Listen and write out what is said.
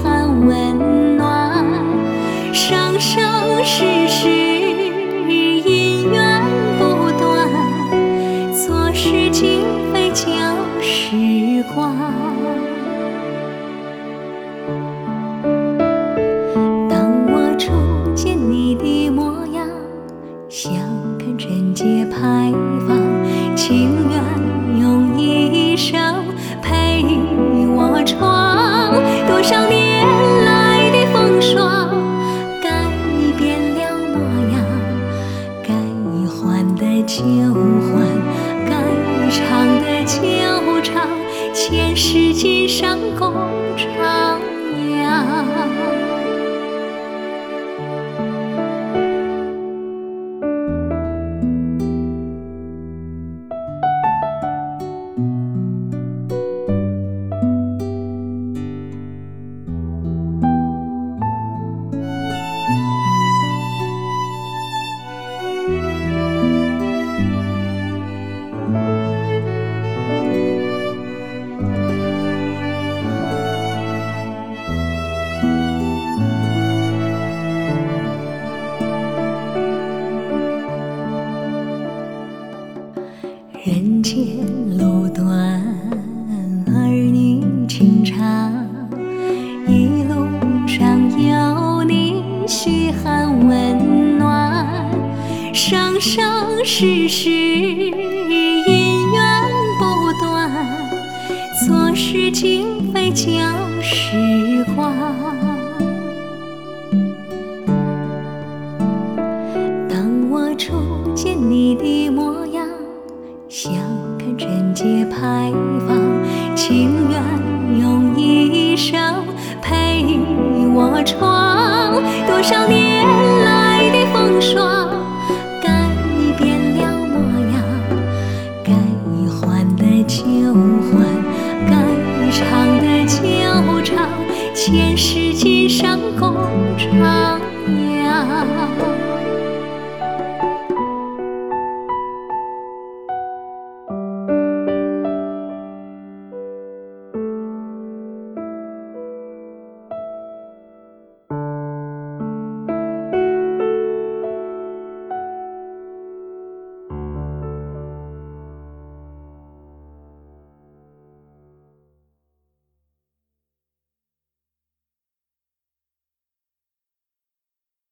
寒温暖。生生世世姻缘不断，昨时今非旧时光。当我初见你的模样，想看贞洁牌坊，情愿用一生陪我闯。多少年来的风霜，改变了模样，该还的旧还，该唱的旧唱，前世今生共徜徉。人间路短，儿女情长，一路上有你嘘寒问暖。生生世世姻缘不断，昨时今非旧时光。当我初见你的模样，想看贞洁牌坊，情愿用一生陪我闯。多少年来的风霜，改变了模样，该还的旧还，该唱的旧唱，前世今生共徜